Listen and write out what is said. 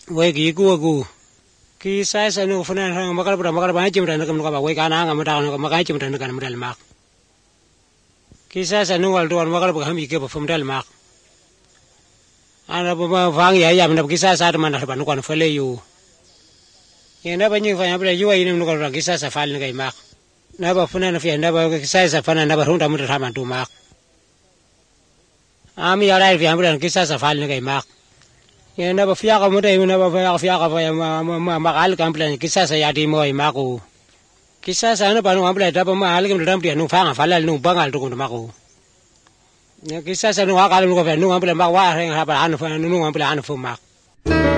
wegi ku kisasa no funa makala ba chimta nakam ka ba we kana nga mata no makai chimta nakam mudal mak kisasa no wal don makala ba hami ke ba fumdal mak ana ba fang ya yam na kisasa ta man ba no kan fele yu yenda ba nyi fa ya bla yu ayi no ka kisasa fal ni kai mak na ba funa na fi na ba kisasa fana na ba hunda muta ma tu mak ami ya rai fi ambla kisasa fal ni kai mak yenda ba fiya ka muta na ba fiya ka ma kal kam plan kisasa ya di mo mako kisasa na ba no ambla ta ba ma hal kam dam dia no fa nga falal no bangal to ko mako ya kisasa no akal no ko fa no ambla ma wa ha ba an fa no ambla an fu mak